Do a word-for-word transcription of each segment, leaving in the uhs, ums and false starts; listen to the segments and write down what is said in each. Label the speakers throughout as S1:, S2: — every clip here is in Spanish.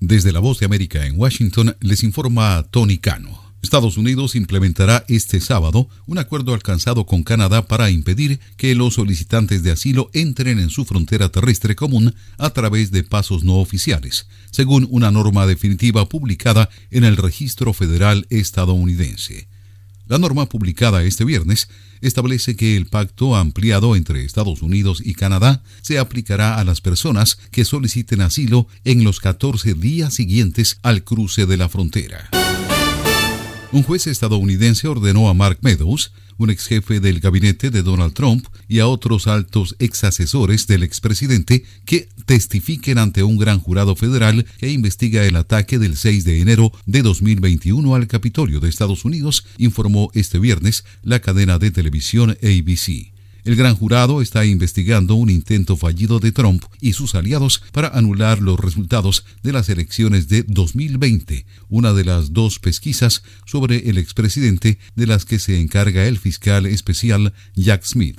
S1: Desde La Voz de América en Washington les informa Tony Cano. Estados Unidos implementará este sábado un acuerdo alcanzado con Canadá para impedir que los solicitantes de asilo entren en su frontera terrestre común a través de pasos no oficiales, según una norma definitiva publicada en el Registro Federal estadounidense. La norma publicada este viernes establece que el pacto ampliado entre Estados Unidos y Canadá se aplicará a las personas que soliciten asilo en los catorce días siguientes al cruce de la frontera. Un juez estadounidense ordenó a Mark Meadows, un ex jefe del gabinete de Donald Trump, y a otros altos ex asesores del expresidente que testifiquen ante un gran jurado federal que investiga el ataque del seis de enero de dos mil veintiuno al Capitolio de Estados Unidos, informó este viernes la cadena de televisión A B C. El gran jurado está investigando un intento fallido de Trump y sus aliados para anular los resultados de las elecciones de dos mil veinte, una de las dos pesquisas sobre el expresidente de las que se encarga el fiscal especial Jack Smith.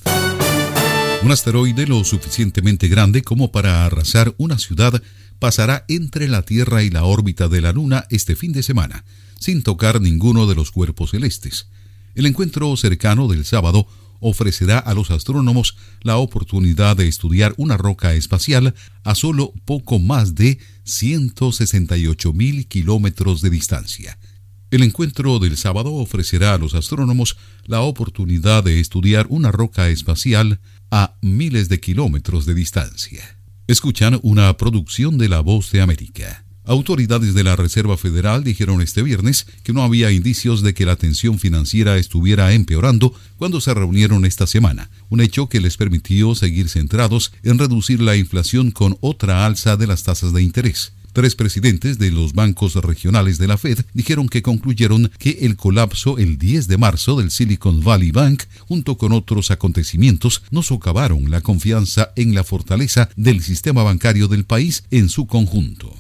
S1: Un asteroide lo suficientemente grande como para arrasar una ciudad pasará entre la Tierra y la órbita de la Luna este fin de semana, sin tocar ninguno de los cuerpos celestes. El encuentro cercano del sábado ofrecerá a los astrónomos la oportunidad de estudiar una roca espacial a solo poco más de ciento sesenta y ocho mil kilómetros de distancia. El encuentro del sábado ofrecerá a los astrónomos la oportunidad de estudiar una roca espacial a miles de kilómetros de distancia. Escuchan una producción de La Voz de América. Autoridades de la Reserva Federal dijeron este viernes que no había indicios de que la tensión financiera estuviera empeorando cuando se reunieron esta semana, un hecho que les permitió seguir centrados en reducir la inflación con otra alza de las tasas de interés. Tres presidentes de los bancos regionales de la Fed dijeron que concluyeron que el colapso el diez de marzo del Silicon Valley Bank, junto con otros acontecimientos, no socavaron la confianza en la fortaleza del sistema bancario del país en su conjunto.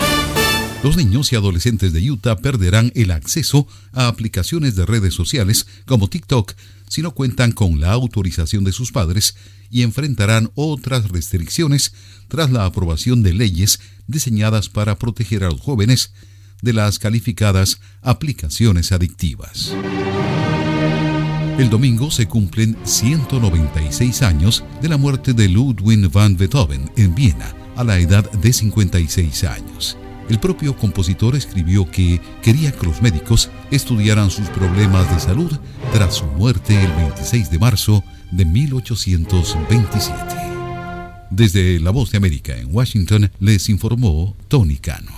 S1: Los niños y adolescentes de Utah perderán el acceso a aplicaciones de redes sociales como TikTok si no cuentan con la autorización de sus padres y enfrentarán otras restricciones tras la aprobación de leyes diseñadas para proteger a los jóvenes de las calificadas aplicaciones adictivas. El domingo se cumplen ciento noventa y seis años de la muerte de Ludwig van Beethoven en Viena a la edad de cincuenta y seis años. El propio compositor escribió que quería que los médicos estudiaran sus problemas de salud tras su muerte el veintiséis de marzo de mil ochocientos veintisiete. Desde La Voz de América en Washington les informó Tony Cano.